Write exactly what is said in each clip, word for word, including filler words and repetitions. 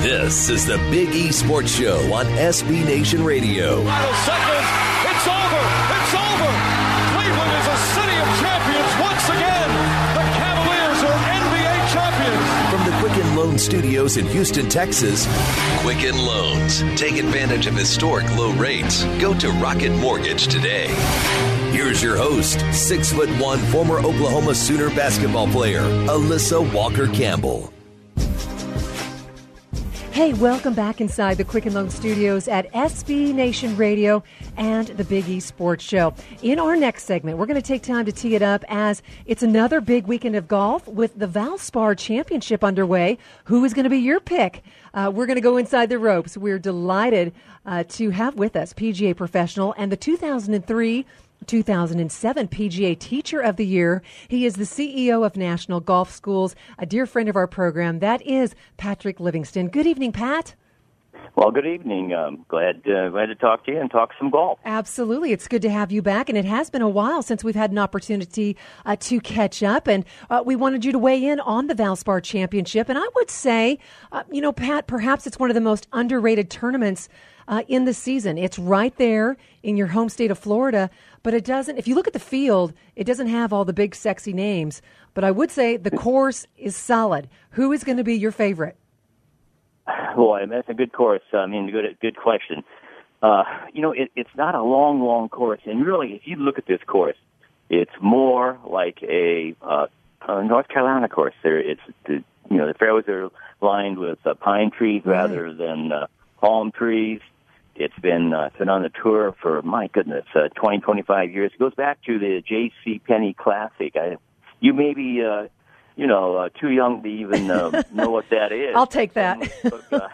This is the Big E Sports Show on S B Nation Radio. Final seconds. It's over. It's over. Cleveland is a city of champions once again. The Cavaliers are N B A champions. From the Quicken Loan Studios in Houston, Texas, Quicken Loans. Take advantage of historic low rates. Go to Rocket Mortgage today. Here's your host, six foot one former Oklahoma Sooner basketball player, Alyssa Walker Campbell. Hey, welcome back inside the Quicken Loan Studios at S B Nation Radio and the Big E Sports Show. In our next segment, we're going to take time to tee it up as it's another big weekend of golf with the Valspar Championship underway. Who is going to be your pick? Uh, we're going to go inside the ropes. We're delighted uh, to have with us P G A professional and the two thousand three two thousand seven P G A Teacher of the Year. He is the C E O of National Golf Schools, a dear friend of our program. That is Patrick Livingston. Good evening, Pat. Well, good evening. Um, glad, uh, glad to talk to you and talk some golf. Absolutely. It's good to have you back, and it has been a while since we've had an opportunity uh, to catch up, and uh, we wanted you to weigh in on the Valspar Championship, and I would say, uh, you know, Pat, perhaps it's one of the most underrated tournaments uh, in the season. It's right there in your home state of Florida, but it doesn't, if you look at the field, it doesn't have all the big sexy names, but I would say the course is solid. Who is going to be your favorite? Well, that's a good course. I mean, good, good question. Uh, you know, it, it's not a long, long course, and really, if you look at this course, it's more like a uh, uh, North Carolina course. There, it's the, you know, the fairways are lined with uh, pine trees right. rather than uh, palm trees. It's been uh, it's been on the tour for, my goodness, uh, twenty, twenty-five years. It goes back to the J C Penney Classic. I, you may be, uh, you know, uh, too young to even uh, know what that is. I'll take that. Took, uh,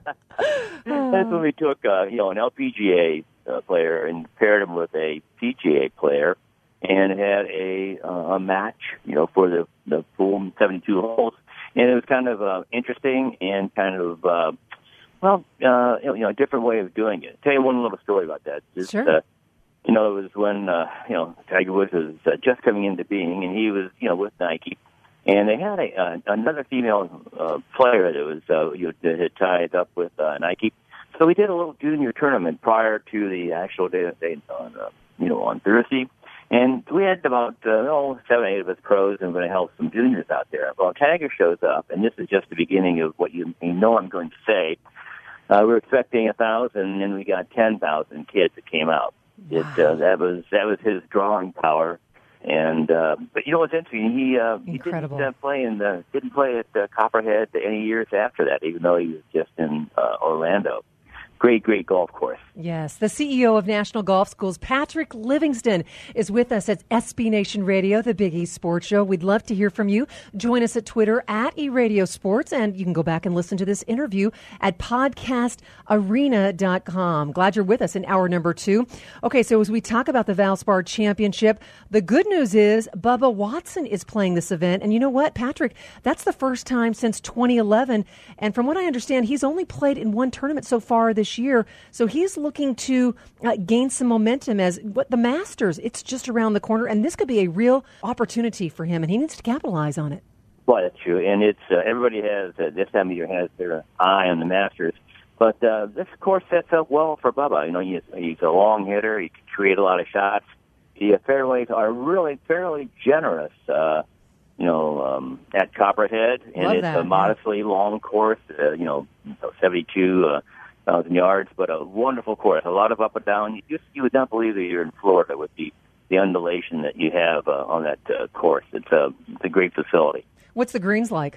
that's when we took, uh, you know, an L P G A uh, player and paired him with a P G A player and had a uh, a match, you know, for the, the full seventy-two holes. And it was kind of uh, interesting and kind of... Uh, Well, uh, you know, a different way of doing it. Tell you one little story about that. Just, sure. Uh, you know, it was when, uh, you know, Tiger Woods was uh, just coming into being, and he was, you know, with Nike. And they had a uh, another female uh, player that was, uh, you know, that had tied up with uh, Nike. So we did a little junior tournament prior to the actual day on, uh, you know, on Thursday. And we had about, uh, oh, seven, eight of us pros, and we're going to help some juniors out there. Well, Tiger shows up, and this is just the beginning of what you, you know I'm going to say. Uh, we were expecting a thousand, and we got ten thousand kids that came out. Wow. It uh, that was that was his drawing power, and uh, but you know what's interesting? He uh, he didn't uh, play in the didn't play at uh, Copperhead any years after that, even though he was just in uh, Orlando. Great, great golf course. Yes. The C E O of National Golf Schools, Patrick Livingston, is with us at S B Nation Radio, the Big E Sports Show. We'd love to hear from you. Join us at Twitter at eRadio Sports, and you can go back and listen to this interview at podcast arena dot com. Glad you're with us in hour number two. Okay, so as we talk about the Valspar Championship, the good news is Bubba Watson is playing this event. And you know what, Patrick? That's the first time since twenty eleven. And from what I understand, he's only played in one tournament so far this year. So he's looking to uh, gain some momentum as what the Masters, it's just around the corner, and this could be a real opportunity for him, and he needs to capitalize on it. Well, that's true, and it's uh, everybody has, uh, this time of year, has their eye on the Masters, but uh, this course sets up well for Bubba. You know, he's, he's a long hitter, he can create a lot of shots. The fairways are really fairly generous, uh, you know, um, at Copperhead, and Love it's that, a modestly yeah. long course, uh, you know, seventy-two uh, thousand yards, but a wonderful course. A lot of up and down. You just you would not believe that you're in Florida with the, the undulation that you have uh, on that uh, course. It's a it's a great facility. What's the greens like?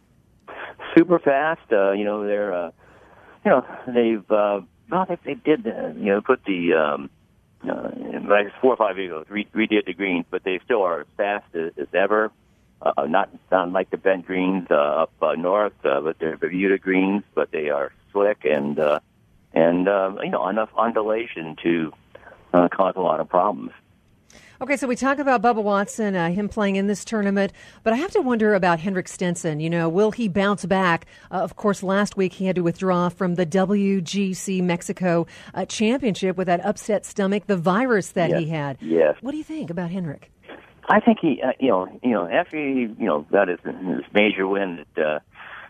Super fast. Uh, you know they're uh, you know they've uh, well they, they did uh, you know put the um, uh, like four or five years ago re- redid the greens, but they still are as fast as, as ever. Uh, not not like the bent greens uh, up uh, north, uh, but they're Bermuda greens, but they are slick and uh, and uh, you know enough undulation to uh, cause a lot of problems. Okay, so we talk about Bubba Watson, uh, him playing in this tournament, but I have to wonder about Henrik Stenson. You know, will he bounce back? Uh, of course, last week he had to withdraw from the W G C Mexico uh, Championship with that upset stomach, the virus that yes. he had. Yes. What do you think about Henrik? I think he, uh, you know, you know, after he, you know, got his, his major win at uh,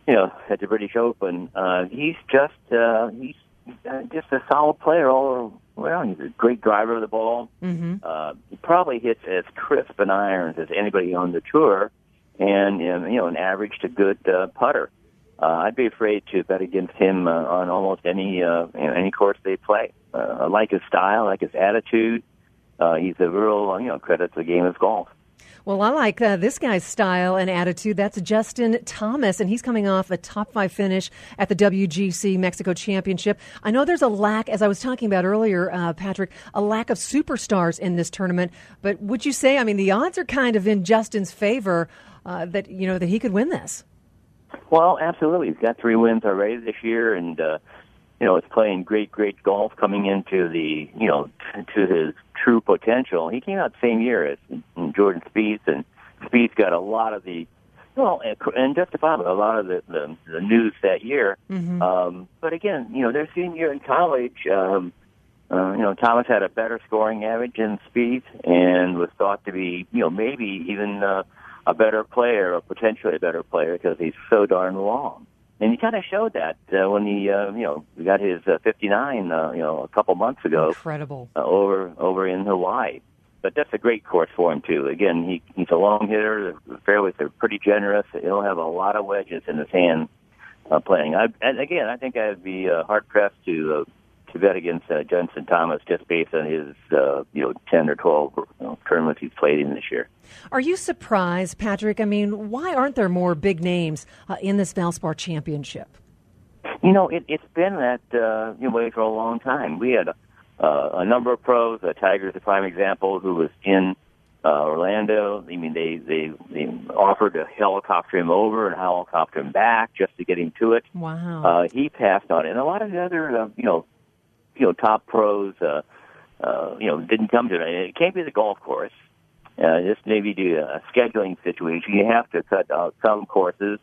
you know, at the British Open. Uh, he's just uh, he's uh, just a solid player all around. He's a great driver of the ball. Mm-hmm. Uh, he probably hits as crisp an irons as anybody on the tour, and um, you know, an average to good uh, putter. Uh, I'd be afraid to bet against him uh, on almost any uh, you know, any course they play. Uh, I like his style, I like his attitude. Uh, he's a real, you know, credit to the game of golf. Well, I like uh, this guy's style and attitude. That's Justin Thomas, and he's coming off a top five finish at the W G C Mexico Championship. I know there's a lack, as I was talking about earlier, uh, Patrick, a lack of superstars in this tournament. But would you say, I mean, the odds are kind of in Justin's favor uh, that, you know, that he could win this? Well, absolutely. He's got three wins already this year, and, uh, you know, is playing great, great golf coming into the, you know, t- to his true potential. He came out the same year as Jordan Spieth, and Spieth got a lot of the, well, and justifiably, a lot of the, the, the news that year. Mm-hmm. Um, but again, you know, their senior year in college, um, uh, you know, Thomas had a better scoring average than Spieth and was thought to be, you know, maybe even uh, a better player or potentially a better player because he's so darn long. And he kind of showed that uh, when he, uh, you know, got his uh, fifty-nine, uh, you know, a couple months ago. Incredible. Uh, over over in Hawaii. But that's a great course for him, too. Again, he he's a long hitter. The fairways are pretty generous. He'll have a lot of wedges in his hand uh, playing. I, and again, I think I'd be uh, hard-pressed to uh, to bet against uh, Justin Thomas just based on his, uh, you know, ten or twelve you know, tournaments he's played in this year. Are you surprised, Patrick? I mean, why aren't there more big names uh, in this Valspar Championship? You know, it, it's been that uh, you know, way for a long time. We had uh, a number of pros. Uh, Tiger's a prime example, who was in uh, Orlando. I mean, they, they they offered to helicopter him over and helicopter him back just to get him to it. Wow. Uh, he passed on it, and a lot of the other uh, you know you know top pros uh, uh, you know didn't come to it. It can't be the golf course. Uh, just maybe do a scheduling situation. You have to cut out some courses.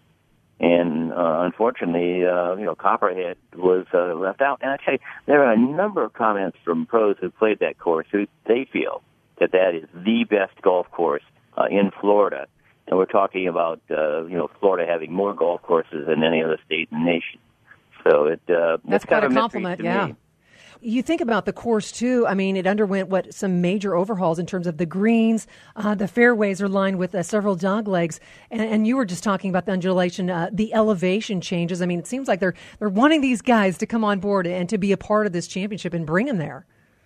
And uh, unfortunately, uh, you know, Copperhead was uh, left out. And I tell you, there are a number of comments from pros who played that course who they feel that that is the best golf course uh, in Florida. And we're talking about, uh, you know, Florida having more golf courses than any other state in the nation. So it uh, that's quite a compliment, yeah. Me. You think about the course, too. I mean, it underwent, what, some major overhauls in terms of the greens. Uh, the fairways are lined with uh, several dog legs. And, and you were just talking about the undulation, uh, the elevation changes. I mean, it seems like they're they're wanting these guys to come on board and to be a part of this championship and bring them there.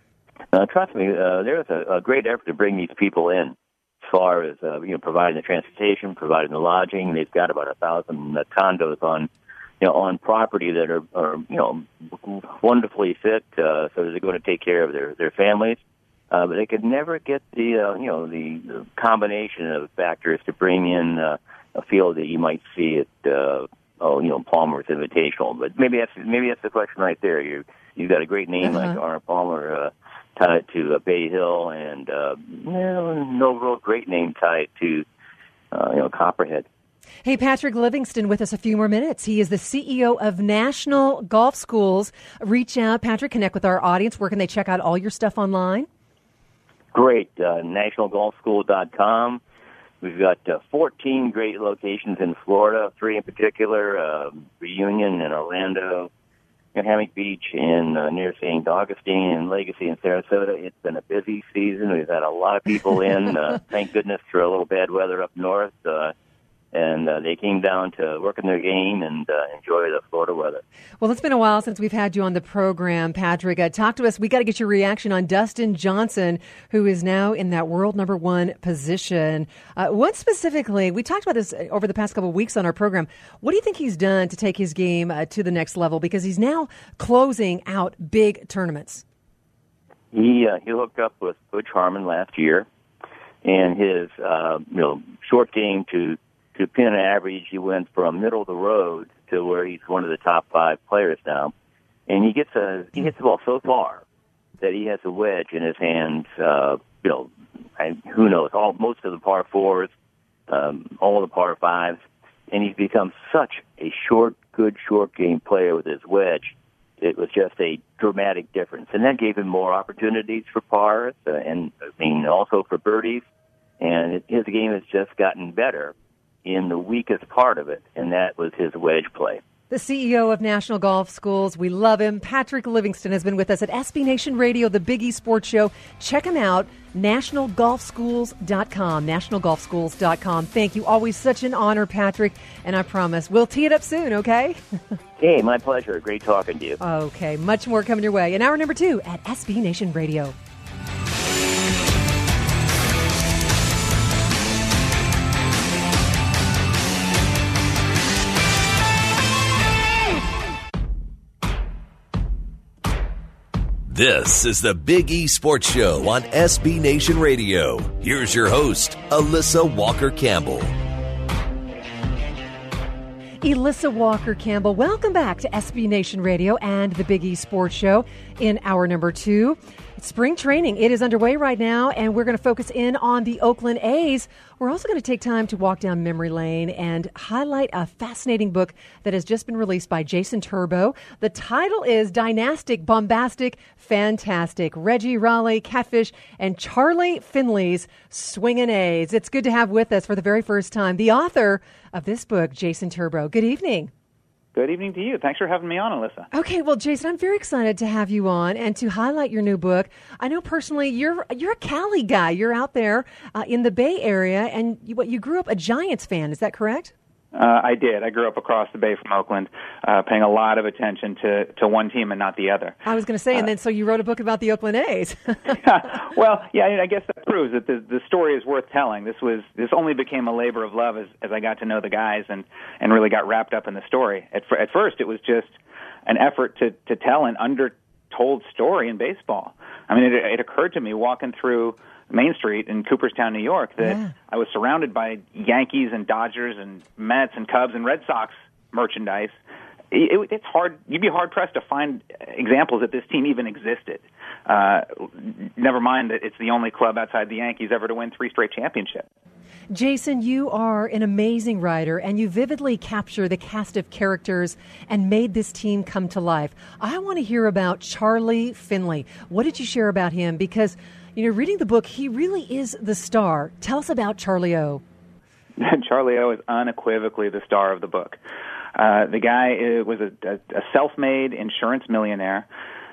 Uh, trust me, uh, there's a, a great effort to bring these people in as far as, uh, you know, providing the transportation, providing the lodging. They've got about a thousand uh, condos on You know, on property that are, are you know, wonderfully fit, uh, so they're going to take care of their, their families. Uh, but they could never get the, uh, you know, the, the combination of factors to bring in uh, a field that you might see at, uh, oh, you know, Palmer's Invitational. But maybe that's maybe that's the question right there. You you've got a great name uh-huh. like Arnold Palmer uh, tied to uh, Bay Hill, and uh, no, no real great name tied to, uh, you know, Copperhead. Hey, Patrick Livingston with us a few more minutes. He is the C E O of National Golf Schools. Reach out, Patrick, connect with our audience. Where can they check out all your stuff online? Great. Uh, national golf school dot com. We've got uh, fourteen great locations in Florida, three in particular, uh, Reunion and Orlando, and Hammock Beach and uh, near Saint Augustine and Legacy in Sarasota. It's been a busy season. We've had a lot of people in. Uh, thank goodness for a little bad weather up north. Uh, And uh, they came down to work in their game and uh, enjoy the Florida weather. Well, it's been a while since we've had you on the program, Patrick. Uh, talk to us. We got to get your reaction on Dustin Johnson, who is now in that world number one position. Uh, what specifically, we talked about this over the past couple of weeks on our program. What do you think he's done to take his game uh, to the next level? Because he's now closing out big tournaments. He uh, he hooked up with Butch Harmon last year, and his uh, you know short game to To pin average, he went from middle of the road to where he's one of the top five players now, and he gets a he hits the ball so far that he has a wedge in his hands. Uh, you know, and who knows? All most of the par fours, um, all the par fives, and he's become such a short, good short game player with his wedge. It was just a dramatic difference, and that gave him more opportunities for pars, uh, and I mean also for birdies. And it, his game has just gotten better. in the weakest part of it, and that was his wedge play. The C E O of National Golf Schools, we love him. Patrick Livingston has been with us at S B Nation Radio, the Big E Sports Show. Check him out, national golf schools dot com, national golf schools dot com. Thank you. Always such an honor, Patrick, and I promise we'll tee it up soon, okay? Hey, my pleasure. Great talking to you. Okay, much more coming your way in hour number two at S B Nation Radio. This is the Big E Sports Show on S B Nation Radio. Here's your host, Alyssa Walker-Campbell. Alyssa Walker-Campbell, welcome back to S B Nation Radio and the Big E Sports Show in hour number two. Spring training, it is underway right now, and we're going to focus in on the Oakland A's. We're also going to take time to walk down memory lane and highlight a fascinating book that has just been released by Jason Turbo. The title is Dynastic, Bombastic, Fantastic. Reggie Raleigh, Catfish, and Charlie Finley's Swingin' A's. It's good to have with us for the very first time the author of this book, Jason Turbo. Good evening. Good evening to you. Thanks for having me on, Alyssa. Okay, well, Jason, I'm very excited to have you on and to highlight your new book. I know personally you're you're a Cali guy. You're out there uh, in the Bay Area, and you, what, you grew up a Giants fan. Is that correct? Uh, I did. I grew up across the bay from Oakland, uh, paying a lot of attention to, to one team and not the other. I was going to say, and uh, then so you wrote a book about the Oakland A's. Well, yeah, I guess that proves that the, the story is worth telling. This was this only became a labor of love as, as I got to know the guys and, and really got wrapped up in the story. At, at first, it was just an effort to, to tell an undertold story in baseball. I mean, it, it occurred to me walking through Main Street in Cooperstown, New York, that yeah. I was surrounded by Yankees and Dodgers and Mets and Cubs and Red Sox merchandise. It, it, it's hard. You'd be hard-pressed to find examples that this team even existed. Uh, never mind that it's the only club outside the Yankees ever to win three straight championships. Jason, you are an amazing writer, and you vividly capture the cast of characters and made this team come to life. I want to hear about Charlie Finley. What did you share about him? Because, you know, reading the book, he really is the star. Tell us about Charlie O. Charlie O is unequivocally the star of the book. Uh, the guy uh, was a, a, a self-made insurance millionaire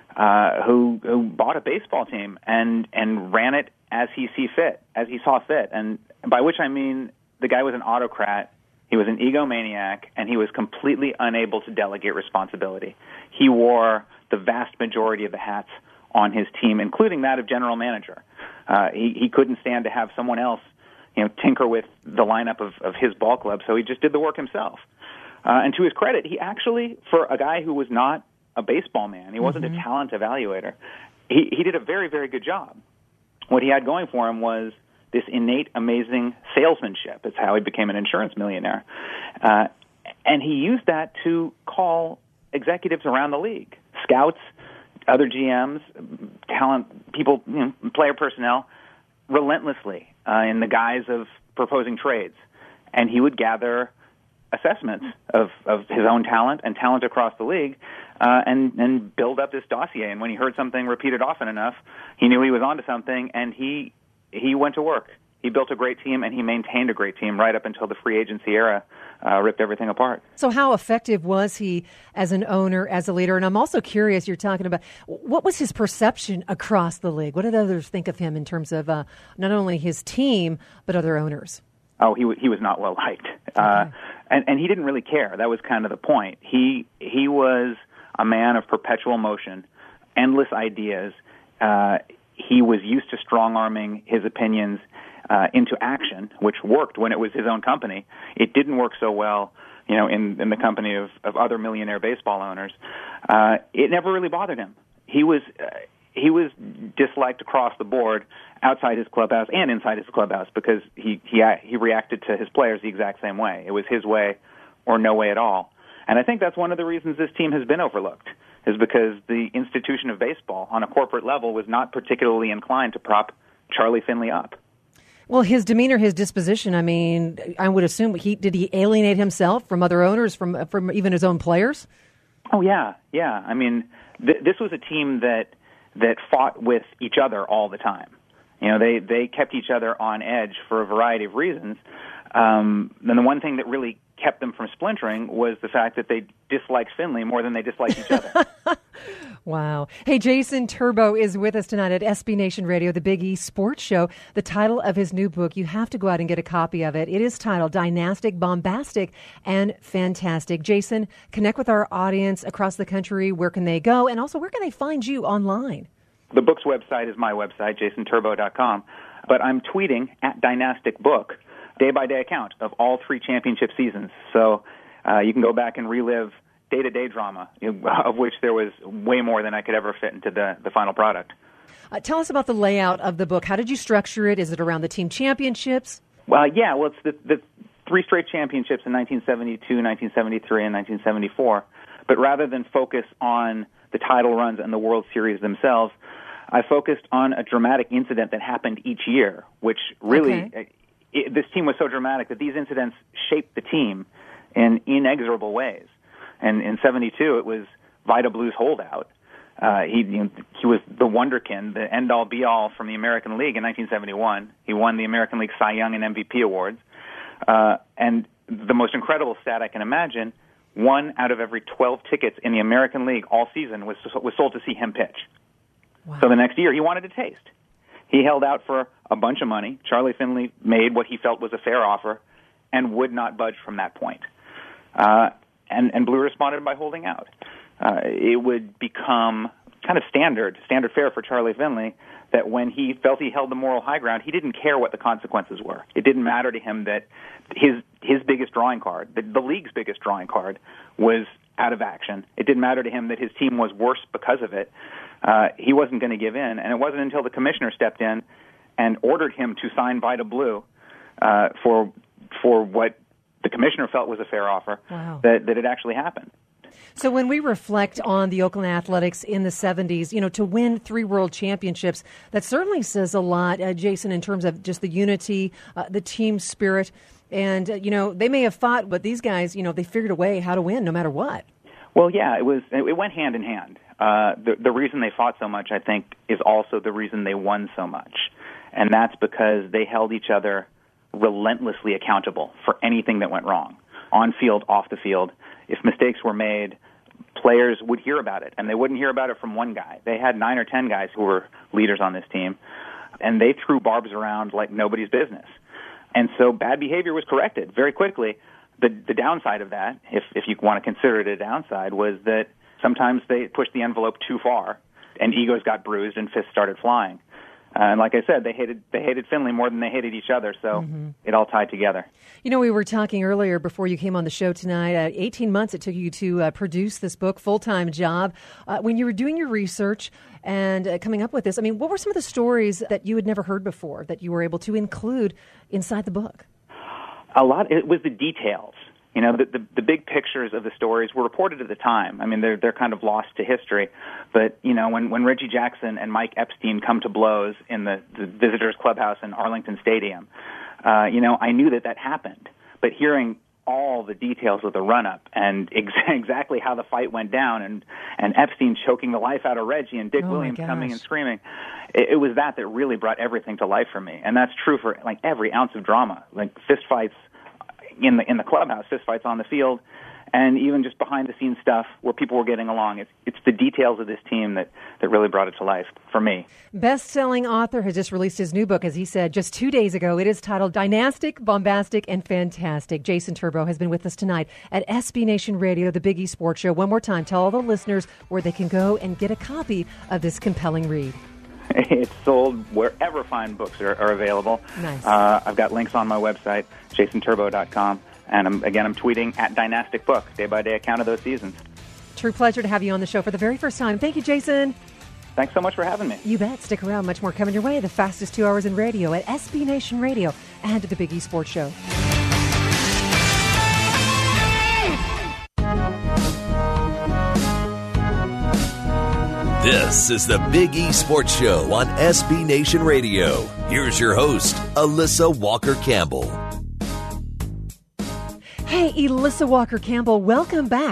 uh, who, who bought a baseball team and, and ran it as he see fit, as he saw fit. And by which I mean the guy was an autocrat, he was an egomaniac, and he was completely unable to delegate responsibility. He wore the vast majority of the hats on his team, including that of general manager. Uh, he, he couldn't stand to have someone else, you know, tinker with the lineup of, of his ball club, so he just did the work himself. Uh, and to his credit, he actually, for a guy who was not a baseball man, he wasn't mm-hmm. a talent evaluator, he, he did a very, very good job. What he had going for him was this innate, amazing salesmanship. It's how he became an insurance millionaire. Uh, and he used that to call executives around the league, scouts, other G Ms, talent, people, you know, player personnel, relentlessly uh, in the guise of proposing trades. And he would gather assessments of, of his own talent and talent across the league uh, and, and build up this dossier. And when he heard something repeated often enough, he knew he was onto something, and he he went to work. He built a great team, and he maintained a great team right up until the free agency era uh, ripped everything apart. So how effective was he as an owner, as a leader? And I'm also curious, you're talking about, what was his perception across the league? What did others think of him in terms of uh, not only his team, but other owners? Oh, he, w- he was not well liked. Okay. Uh, and, and he didn't really care. That was kind of the point. He, he was a man of perpetual motion, endless ideas. Uh, he was used to strong-arming his opinions Uh, into action, which worked when it was his own company. It didn't work so well, you know, in, in the company of, of other millionaire baseball owners. Uh, it never really bothered him. He was uh, he was disliked across the board, outside his clubhouse and inside his clubhouse, because he he he reacted to his players the exact same way. It was his way or no way at all. And I think that's one of the reasons this team has been overlooked, is because the institution of baseball on a corporate level was not particularly inclined to prop Charlie Finley up. Well, his demeanor, his disposition, I mean, I would assume, he did he alienate himself from other owners, from from even his own players? Oh, yeah, yeah. I mean, th- this was a team that that fought with each other all the time. You know, they, they kept each other on edge for a variety of reasons. Um, then the one thing that really kept them from splintering was the fact that they disliked Finley more than they disliked each other. Wow. Hey, Jason Turbo is with us tonight at S B Nation Radio, the Big E Sports Show. The title of his new book, you have to go out and get a copy of it. It is titled Dynastic, Bombastic, and Fantastic. Jason, connect with our audience across the country. Where can they go? And also, where can they find you online? The book's website is my website, jason turbo dot com. But I'm tweeting at Dynastic Book, day-by-day account of all three championship seasons. So uh, you can go back and relive day-to-day drama, you know, of which there was way more than I could ever fit into the, the final product. Uh, tell us about the layout of the book. How did you structure it? Is it around the team championships? Well, yeah, well, it's the, the three straight championships in nineteen seventy-two, nineteen seventy-three, and nineteen seventy-four. But rather than focus on the title runs and the World Series themselves, I focused on a dramatic incident that happened each year, which really, okay. it, this team was so dramatic that these incidents shaped the team in inexorable ways. And in seventy-two, it was Vida Blue's holdout. Uh, he you know, he was the wonderkin, the end-all, be-all from the American League in nineteen seventy-one. He won the American League Cy Young and M V P awards. Uh, and the most incredible stat I can imagine, one out of every twelve tickets in the American League all season was was sold to see him pitch. Wow. So the next year, he wanted a taste. He held out for a bunch of money. Charlie Finley made what he felt was a fair offer and would not budge from that point. Uh, and, and Blue responded by holding out. Uh, it would become kind of standard, standard fare for Charlie Finley that when he felt he held the moral high ground, he didn't care what the consequences were. It didn't matter to him that his his biggest drawing card, the, the league's biggest drawing card, was out of action. It didn't matter to him that his team was worse because of it. Uh, he wasn't going to give in, and it wasn't until the commissioner stepped in and ordered him to sign Vida Blue uh, for for what the commissioner felt was a fair offer wow. that, that it actually happened. So when we reflect on the Oakland Athletics in the seventies, you know, to win three world championships, that certainly says a lot, uh, Jason, in terms of just the unity, uh, the team spirit. And, uh, you know, they may have fought, but these guys, you know, they figured a way how to win no matter what. Well, yeah, it was. It went hand in hand. Uh, the, the reason they fought so much, I think, is also the reason they won so much. And that's because they held each other relentlessly accountable for anything that went wrong, on field, off the field. If mistakes were made, players would hear about it, and they wouldn't hear about it from one guy. They had nine or ten guys who were leaders on this team, and they threw barbs around like nobody's business. And so bad behavior was corrected very quickly. The, the downside of that, if, if you want to consider it a downside, was that sometimes they pushed the envelope too far, and egos got bruised and fists started flying. Uh, and like I said, they hated they hated Finley more than they hated each other, so mm-hmm. it all tied together. You know, we were talking earlier before you came on the show tonight, uh, eighteen months it took you to uh, produce this book, full-time job. Uh, when you were doing your research and uh, coming up with this, I mean, what were some of the stories that you had never heard before that you were able to include inside the book? A lot. It was the details. You know, the, the the big pictures of the stories were reported at the time. I mean, they're they're kind of lost to history. But, you know, when, when Reggie Jackson and Mike Epstein come to blows in the, the visitors' clubhouse in Arlington Stadium, uh, you know, I knew that that happened. But hearing all the details of the run-up and ex- exactly how the fight went down and, and Epstein choking the life out of Reggie and Dick oh Williams coming and screaming, it, it was that that really brought everything to life for me. And that's true for, like, every ounce of drama, like fistfights in the in the clubhouse, fistfights on the field, and even just behind-the-scenes stuff where people were getting along. It's it's the details of this team that, that really brought it to life for me. Best-selling author has just released his new book, as he said, just two days ago. It is titled Dynastic, Bombastic, and Fantastic. Jason Turbo has been with us tonight at S B Nation Radio, the Big E Sports Show. One more time, tell all the listeners where they can go and get a copy of this compelling read. It's sold wherever fine books are, are available. Nice. Uh, I've got links on my website, jason turbo dot com. And I'm, again, I'm tweeting at Dynastic Book, day-by-day account of those seasons. True pleasure to have you on the show for the very first time. Thank you, Jason. Thanks so much for having me. You bet. Stick around. Much more coming your way. The fastest two hours in radio at S B Nation Radio and the Big E Sports Show. This is the Big E Sports Show on S B Nation Radio. Here's your host, Alyssa Walker-Campbell. Hey, Alyssa Walker-Campbell, welcome back.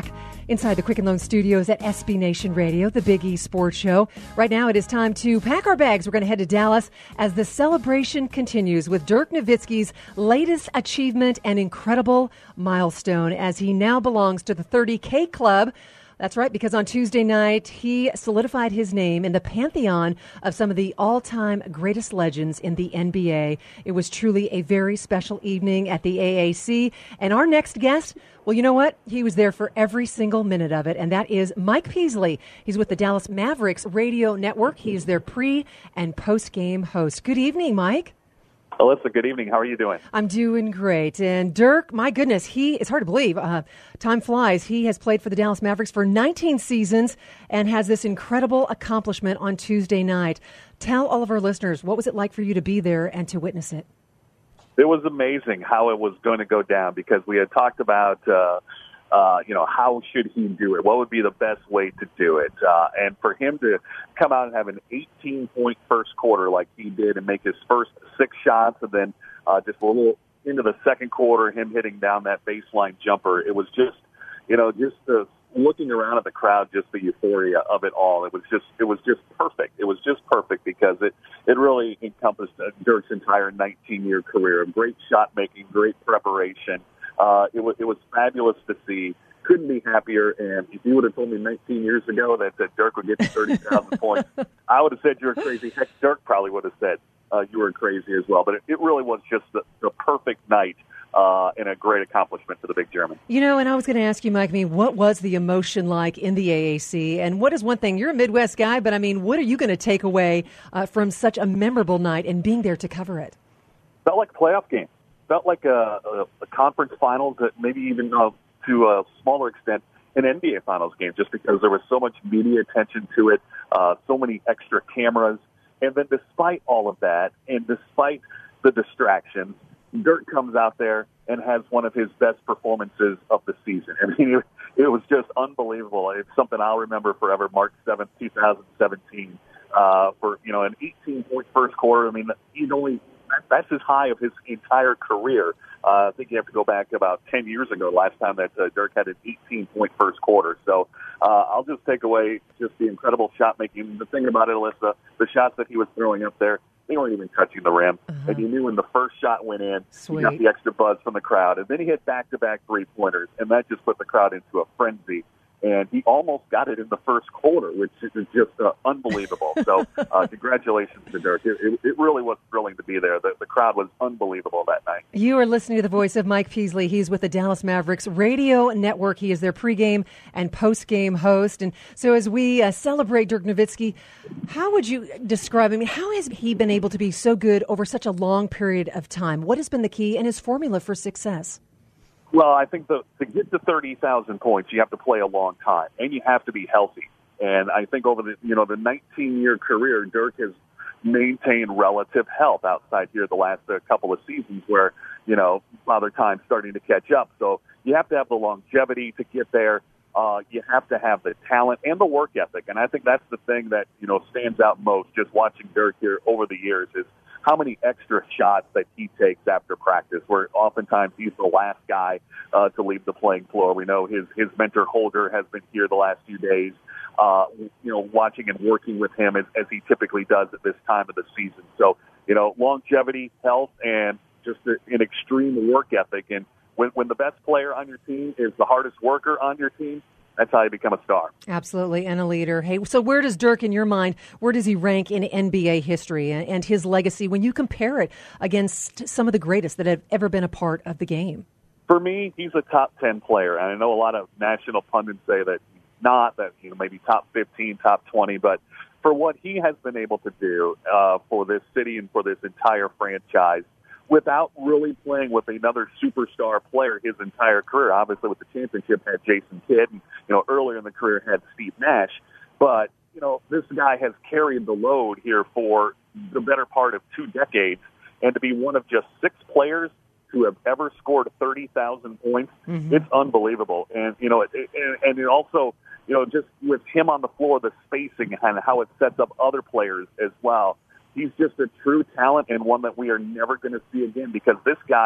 Inside the Quicken Loan Studios at S B Nation Radio, the Big East Sports Show. Right now it is time to pack our bags. We're going to head to Dallas as the celebration continues with Dirk Nowitzki's latest achievement and incredible milestone as he now belongs to the thirty K Club. That's right, because on Tuesday night, he solidified his name in the pantheon of some of the all-time greatest legends in the N B A. It was truly a very special evening at the A A C. And our next guest, well, you know what? He was there for every single minute of it, and that is Mike Peasley. He's with the Dallas Mavericks Radio Network. He is their pre- and post-game host. Good evening, Mike. Alyssa, good evening. How are you doing? I'm doing great. And Dirk, my goodness, he it's hard to believe. Uh, time flies. He has played for the Dallas Mavericks for nineteen seasons and has this incredible accomplishment on Tuesday night. Tell all of our listeners, what was it like for you to be there and to witness it? It was amazing how it was going to go down because we had talked about, uh, uh, you know, how should he do it? What would be the best way to do it? Uh, and for him to come out and have an eighteen-point first quarter like he did and make his first six shots and then uh, just a little into the second quarter, him hitting down that baseline jumper, it was just, you know, just uh, looking around at the crowd, just the euphoria of it all. It was just, it was just perfect. It was just perfect because it, it really encompassed uh, Dirk's entire nineteen-year career. Great shot making, great preparation. Uh, it was it was fabulous to see. Couldn't be happier. And if you would have told me nineteen years ago that, that Dirk would get to thirty thousand points, I would have said you were crazy. Heck, Dirk probably would have said uh, you were crazy as well. But it, it really was just the, the perfect night uh, and a great accomplishment for the big German. You know, and I was going to ask you, Mike, I mean, what was the emotion like in the A A C? And what is one thing? You're a Midwest guy, but I mean, what are you going to take away uh, from such a memorable night and being there to cover it? Felt like a playoff game. Felt like a, a, a conference finals, that maybe even uh, to a smaller extent an N B A finals game, just because there was so much media attention to it, uh, so many extra cameras. And then despite all of that, and despite the distractions, Dirk comes out there and has one of his best performances of the season. I mean, it, it was just unbelievable. It's something I'll remember forever, March seventh, twenty seventeen, uh, for, you know, an eighteen-point first quarter. I mean, he'd only... That's his high of his entire career. Uh, I think you have to go back about ten years ago, last time that uh, Dirk had an eighteen-point first quarter. So uh, I'll just take away just the incredible shot making. The thing about it, Alyssa, the shots that he was throwing up there, they weren't even touching the rim. Uh-huh. And you knew when the first shot went in, Sweet. You got the extra buzz from the crowd. And then he hit back-to-back three-pointers, and that just put the crowd into a frenzy. And he almost got it in the first quarter, which is just uh, unbelievable. So uh, congratulations to Dirk. It, it, it really was thrilling to be there. The, the crowd was unbelievable that night. You are listening to the voice of Mike Peasley. He's with the Dallas Mavericks Radio Network. He is their pregame and postgame host. And so as we uh, celebrate Dirk Nowitzki, how would you describe, I mean, how has he been able to be so good over such a long period of time? What has been the key and his formula for success? Well, I think the, to get to thirty thousand points, you have to play a long time, and you have to be healthy. And I think over the you know the nineteen-year career, Dirk has maintained relative health outside here the last uh, couple of seasons, where you know Father Time's starting to catch up. So you have to have the longevity to get there. Uh, you have to have the talent and the work ethic, and I think that's the thing that you know stands out most. Just watching Dirk here over the years is how many extra shots that he takes after practice, where oftentimes he's the last guy uh, to leave the playing floor. We know his, his mentor Holder has been here the last few days, uh, you know, watching and working with him as, as he typically does at this time of the season. So, you know, longevity, health, and just a, an extreme work ethic. And when, when the best player on your team is the hardest worker on your team, that's how you become a star. Absolutely, and a leader. Hey, so where does Dirk, in your mind, where does he rank in N B A history and his legacy when you compare it against some of the greatest that have ever been a part of the game? For me, he's a top ten player, and I know a lot of national pundits say that he's not, that you know maybe top fifteen, top twenty, but for what he has been able to do uh, for this city and for this entire franchise, without really playing with another superstar player his entire career. Obviously, with the championship, had Jason Kidd, and you know earlier in the career had Steve Nash. But you know this guy has carried the load here for the better part of two decades, and to be one of just six players who have ever scored thirty thousand points, mm-hmm. it's unbelievable. And you know, it, it, and it also, you know, just with him on the floor, the spacing and how it sets up other players as well. He's just a true talent and one that we are never going to see again because this guy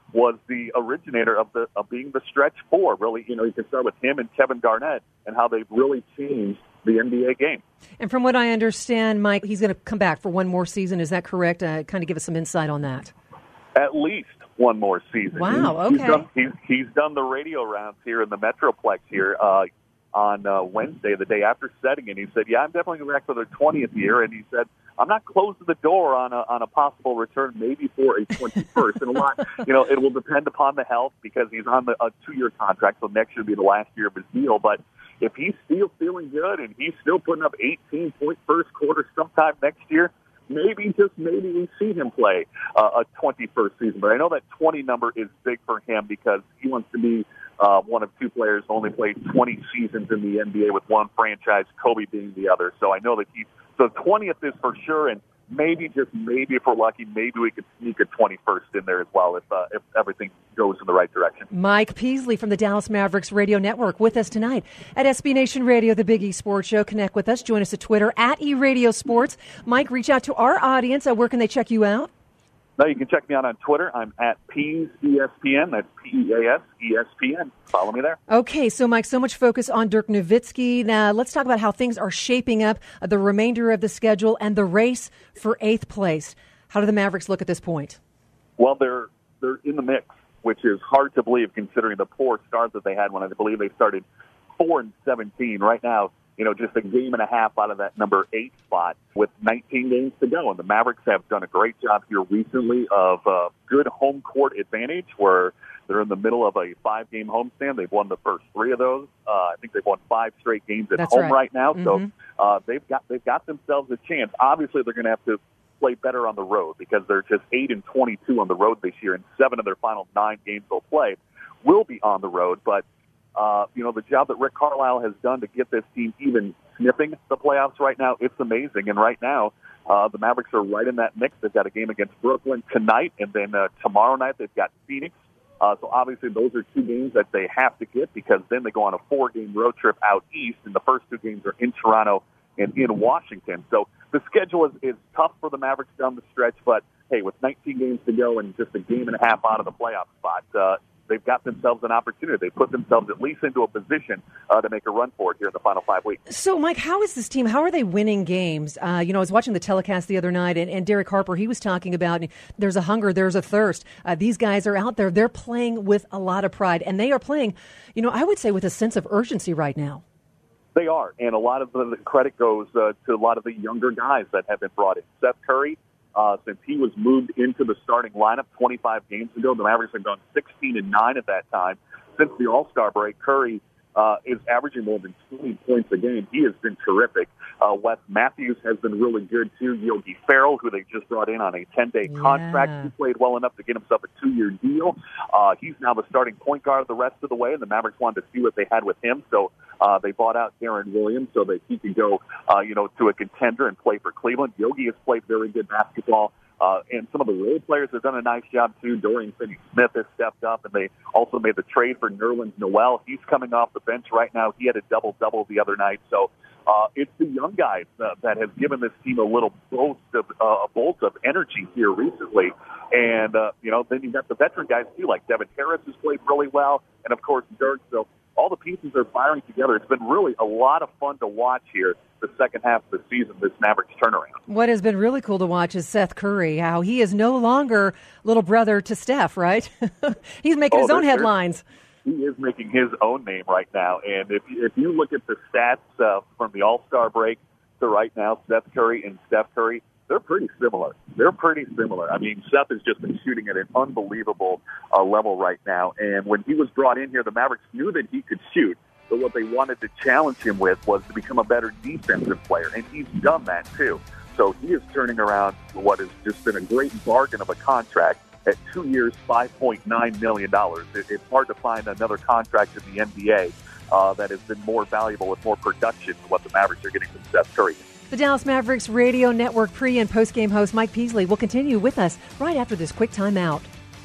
was the originator of the of being the stretch four. Really, you know, you can start with him and Kevin Garnett and how they've really changed the N B A game. And from what I understand, Mike, he's going to come back for one more season. Is that correct? Uh, kind of give us some insight on that. At least one more season. Wow, okay. He's done, he's, he's done the radio rounds here in the Metroplex here uh, on uh, Wednesday, the day after setting it. He said, yeah, I'm definitely going back for their twentieth year. And he said, I'm not closing the door on a, on a possible return, maybe for a twenty-first. And a lot, you know, it will depend upon the health because he's on the, a two-year contract, so next year will be the last year of his deal. But if he's still feeling good and he's still putting up eighteen point first quarter sometime next year, maybe, just maybe we see him play uh, a twenty-first season. But I know that twenty number is big for him because he wants to be uh, one of two players who only played twenty seasons in the N B A with one franchise, Kobe being the other. So I know that he, so twentieth is for sure, and maybe, just maybe if we're lucky, maybe we could sneak a twenty-first in there as well if uh, if everything goes in the right direction. Mike Peasley from the Dallas Mavericks Radio Network with us tonight at S B Nation Radio, the Big E Sports Show. Connect with us. Join us at Twitter at E Radio Sports. Mike, reach out to our audience. Uh, where can they check you out? No, you can check me out on Twitter. I'm at Peas E S P N. That's P E A S E S P N. Follow me there. Okay, so Mike, so much focus on Dirk Nowitzki. Now let's talk about how things are shaping up, uh, the remainder of the schedule, and the race for eighth place. How do the Mavericks look at this point? Well, they're they're in the mix, which is hard to believe considering the poor start that they had when I believe they started four and seventeen. Right now, you know, just a game and a half out of that number eight spot with nineteen games to go. And the Mavericks have done a great job here recently of uh, good home court advantage where they're in the middle of a five-game homestand. They've won the first three of those. Uh, I think they've won five straight games at That's home right, right now. Mm-hmm. So uh, they've got they've got themselves a chance. Obviously, they're going to have to play better on the road because they're just eight and twenty-two on the road this year, and seven of their final nine games they'll play will be on the road. But Uh, you know, the job that Rick Carlisle has done to get this team even sniffing the playoffs right now, it's amazing. And right now, uh, the Mavericks are right in that mix. They've got a game against Brooklyn tonight, and then uh, tomorrow night they've got Phoenix. Uh, so obviously those are two games that they have to get because then they go on a four-game road trip out east, and the first two games are in Toronto and in Washington. So the schedule is, is tough for the Mavericks down the stretch, but, hey, with nineteen games to go and just a game and a half out of the playoff spot, uh, they've got themselves an opportunity. They put themselves at least into a position uh, to make a run for it here in the final five weeks. So, Mike, how is this team, how are they winning games? Uh, you know, I was watching the telecast the other night, and, and Derek Harper, he was talking about there's a hunger, there's a thirst. Uh, these guys are out there. They're playing with a lot of pride, and they are playing, you know, I would say with a sense of urgency right now. They are, and a lot of the credit goes uh, to a lot of the younger guys that have been brought in. Seth Curry, Uh, since he was moved into the starting lineup twenty-five games ago, the Mavericks have gone sixteen and nine at that time. Since the All-Star break, Curry uh, is averaging more than twenty points a game. He has been terrific. Uh, Wes Matthews has been really good, too. Yogi Ferrell, who they just brought in on a ten-day Yeah. contract, he played well enough to get himself a two-year deal. Uh, he's now the starting point guard the rest of the way, and the Mavericks wanted to see what they had with him, so uh, they bought out Darren Williams so that he could go, uh, you know, to a contender and play for Cleveland. Yogi has played very good basketball. Uh, and some of the role players have done a nice job, too. Dorian Finney-Smith has stepped up, and they also made the trade for Nerlens Noel. He's coming off the bench right now. He had a double-double the other night. So uh, it's the young guys uh, that have given this team a little bolt of, uh, a bolt of energy here recently. And, uh, you know, then you've got the veteran guys, too, like Devin Harris has played really well, and, of course, Dirk. So all the pieces are firing together. It's been really a lot of fun to watch here the second half of the season, this Mavericks turnaround. What has been really cool to watch is Seth Curry, how he is no longer little brother to Steph, right? He's making oh, his own headlines. He is making his own name right now. And if, if you look at the stats uh, from the All-Star break to right now, Seth Curry and Steph Curry, they're pretty similar. They're pretty similar. I mean, Seth has just been shooting at an unbelievable uh, level right now. And when he was brought in here, the Mavericks knew that he could shoot. But what they wanted to challenge him with was to become a better defensive player, and he's done that too. So he is turning around what has just been a great bargain of a contract at two years, five point nine million dollars. It, it's hard to find another contract in the N B A uh, that has been more valuable with more production than what the Mavericks are getting from Seth Curry. The Dallas Mavericks Radio Network pre- and post-game host Mike Peasley will continue with us right after this quick timeout.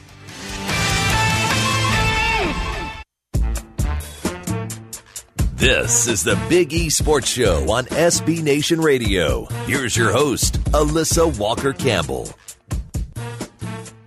This is the Big E Sports Show on S B Nation Radio. Here's your host, Alyssa Walker-Campbell.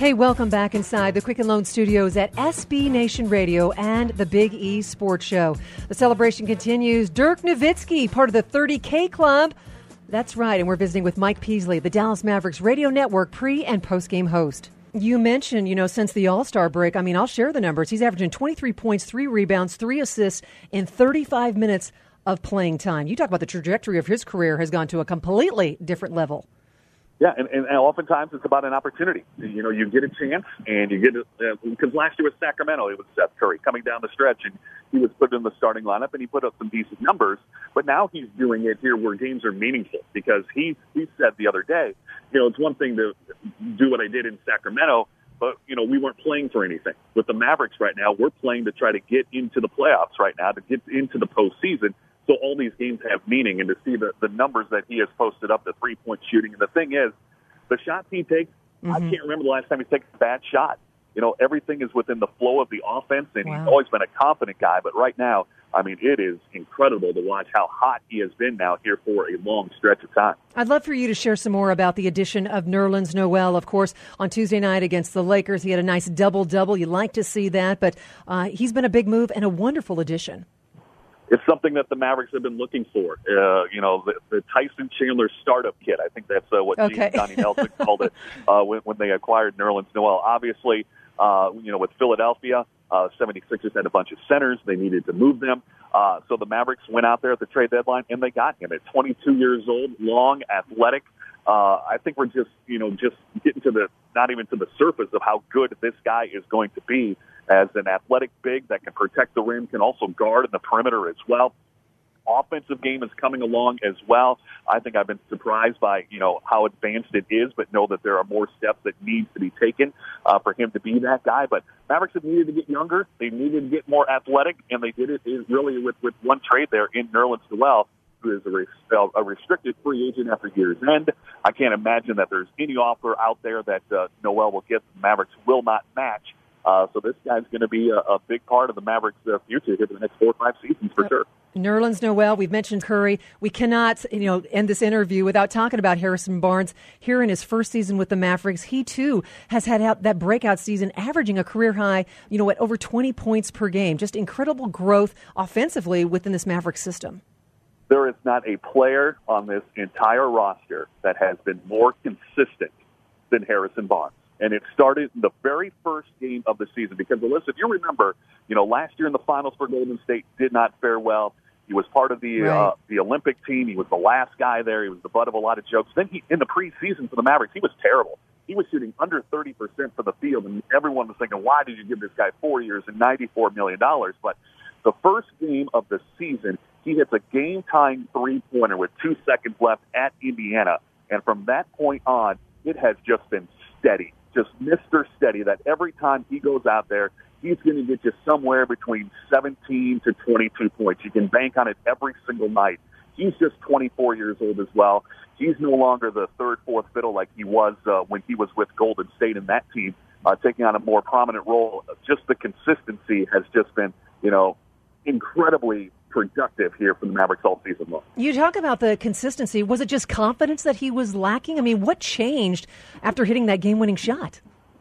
Hey, welcome back inside the Quicken Loan Studios at S B Nation Radio and the Big E Sports Show. The celebration continues. Dirk Nowitzki, part of the thirty K Club. That's right, and we're visiting with Mike Peasley, the Dallas Mavericks Radio Network pre- and post-game host. You mentioned, you know, since the All-Star break, I mean, I'll share the numbers. He's averaging twenty-three points, three rebounds, three assists in thirty-five minutes of playing time. You talk about the trajectory of his career has gone to a completely different level. Yeah, and, and, and oftentimes it's about an opportunity. You know, you get a chance, and you get uh, because last year with Sacramento, it was Seth Curry coming down the stretch, and he was put in the starting lineup, and he put up some decent numbers. But now he's doing it here where games are meaningful because he he said the other day, you know, it's one thing to do what I did in Sacramento, but you know, we weren't playing for anything. With the Mavericks right now, we're playing to try to get into the playoffs right now, to get into the postseason. So all these games have meaning, and to see the, the numbers that he has posted up, the three-point shooting. And the thing is, the shots he takes, mm-hmm. I can't remember the last time he took a bad shot. You know, everything is within the flow of the offense, and wow. he's always been a confident guy. But right now, I mean, it is incredible to watch how hot he has been now here for a long stretch of time. I'd love for you to share some more about the addition of Nerlens Noel. Of course, on Tuesday night against the Lakers, he had a nice double-double. You like to see that, but uh, he's been a big move and a wonderful addition. It's something that the Mavericks have been looking for. Uh, you know, the, the Tyson Chandler startup kit. I think that's uh, what okay. Donnie Nelson called it uh, when, when they acquired Nerlens Noel. Obviously, uh, you know, with Philadelphia, uh, seventy-sixers had a bunch of centers. They needed to move them. Uh, so the Mavericks went out there at the trade deadline, and they got him at twenty-two years old, long, athletic. Uh, I think we're just, you know, just getting to the, not even to the surface of how good this guy is going to be as an athletic big that can protect the rim, can also guard in the perimeter as well. Offensive game is coming along as well. I think I've been surprised by, you know, how advanced it is, but know that there are more steps that need to be taken uh, for him to be that guy. But Mavericks have needed to get younger. They needed to get more athletic, and they did it really with, with one trade there in Nerlens Noel, who is a, res- a restricted free agent after year's end. I can't imagine that there's any offer out there that uh, Noel will get. The Mavericks will not match. Uh, so this guy's going to be a, a big part of the Mavericks' uh, future here for the next four or five seasons for sure. Nerlens Noel, we've mentioned Curry. We cannot, you know, end this interview without talking about Harrison Barnes. Here in his first season with the Mavericks, he too has had out that breakout season, averaging a career high, you know, at over twenty points per game. Just incredible growth offensively within this Mavericks system. There is not a player on this entire roster that has been more consistent than Harrison Barnes. And it started in the very first game of the season because, Alyssa, if you remember, you know, last year in the finals for Golden State did not fare well. He was part of the right. uh, the Olympic team. He was the last guy there. He was the butt of a lot of jokes. Then he, in the preseason for the Mavericks, he was terrible. He was shooting under thirty percent for the field, and everyone was thinking, why did you give this guy four years and ninety-four million dollars? But the first game of the season, he hits a game-tying three-pointer with two seconds left at Indiana. And from that point on, it has just been steady. Just Mister Steady, that every time he goes out there, he's going to get you somewhere between seventeen to twenty-two points. You can bank on it every single night. He's just twenty-four years old as well. He's no longer the third, fourth fiddle like he was uh, when he was with Golden State and that team, uh, taking on a more prominent role. Just the consistency has just been, you know, incredibly productive here for the Mavericks all season long. You talk about the consistency. Was it just confidence that he was lacking? I mean, what changed after hitting that game-winning shot?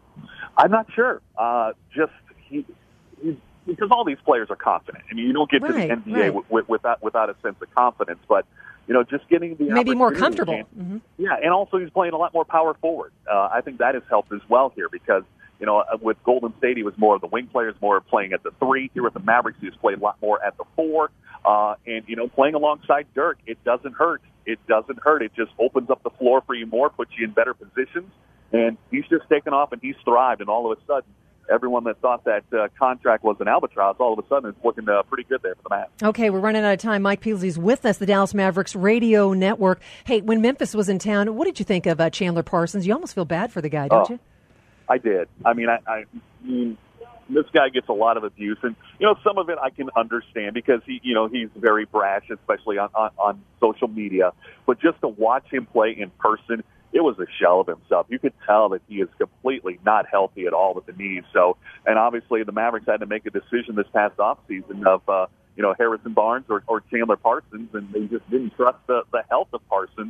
I'm not sure. Uh, just he, he, because all these players are confident, and you don't get to right, the N B A right. w- w- without without a sense of confidence. But you know, just getting the maybe more opportunity comfortable. And, mm-hmm. Yeah, and also he's playing a lot more power forward. Uh, I think that has helped as well here because. You know, with Golden State, he was more of the wing players, more playing at the three. Here with the Mavericks, he's played a lot more at the four. Uh, and, you know, playing alongside Dirk, it doesn't hurt. It doesn't hurt. It just opens up the floor for you more, puts you in better positions. And he's just taken off, and he's thrived. And all of a sudden, everyone that thought that uh, contract was an albatross, all of a sudden it's looking uh, pretty good there for the Mavs. Okay, we're running out of time. Mike Peasley's with us, the Dallas Mavericks Radio Network. Hey, when Memphis was in town, what did you think of uh, Chandler Parsons? You almost feel bad for the guy, don't oh. you? I did. I mean, I, I mean, this guy gets a lot of abuse, and you know, some of it I can understand because he, you know, he's very brash, especially on, on, on social media. But just to watch him play in person, it was a shell of himself. You could tell that he is completely not healthy at all with the knees. So, and obviously, the Mavericks had to make a decision this past offseason of, uh, you know, Harrison Barnes or, or Chandler Parsons, and they just didn't trust the, the health of Parsons.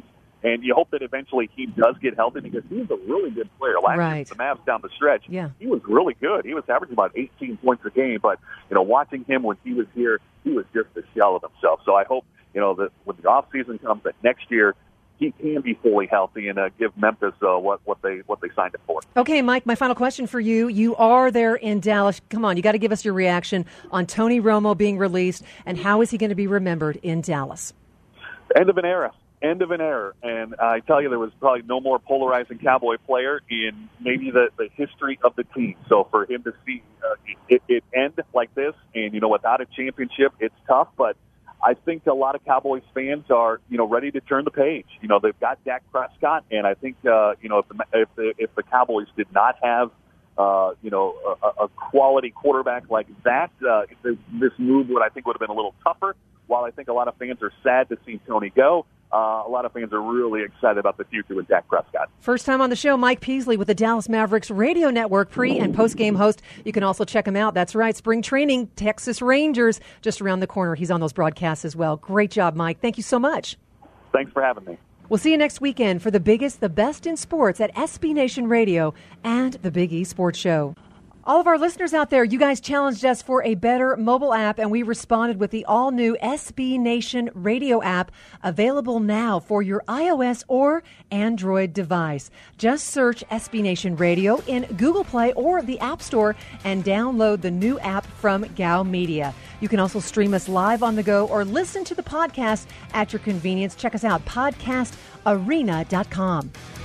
And you hope that eventually he does get healthy because he's a really good player. Last Right. year, the Mavs down the stretch, Yeah. he was really good. He was averaging about eighteen points a game. But, you know, watching him when he was here, he was just a shell of himself. So I hope, you know, that when the off season comes, that next year he can be fully healthy and uh, give Memphis uh, what what they what they signed him for. Okay, Mike, my final question for you. You are there in Dallas. Come on, you got to give us your reaction on Tony Romo being released, and how is he going to be remembered in Dallas? End of an era. End of an era. And I tell you, there was probably no more polarizing Cowboy player in maybe the, the history of the team. So for him to see uh, it, it end like this and, you know, without a championship, it's tough. But I think a lot of Cowboys fans are, you know, ready to turn the page. You know, they've got Dak Prescott. And I think, uh, you know, if the, if the, if the Cowboys did not have, uh, you know, a, a quality quarterback like that, uh, this, this move would, I think, would have been a little tougher. While I think a lot of fans are sad to see Tony go, Uh, a lot of fans are really excited about the future with Dak Prescott. First time on the show, Mike Peasley with the Dallas Mavericks Radio Network pre- and post-game host. You can also check him out. That's right, spring training, Texas Rangers, just around the corner. He's on those broadcasts as well. Great job, Mike. Thank you so much. Thanks for having me. We'll see you next weekend for the biggest, the best in sports at S B Nation Radio and the Big E Sports Show. All of our listeners out there, you guys challenged us for a better mobile app, and we responded with the all-new S B Nation Radio app, available now for your iOS or Android device. Just search S B Nation Radio in Google Play or the App Store and download the new app from G A O Media. You can also stream us live on the go or listen to the podcast at your convenience. Check us out, podcast arena dot com.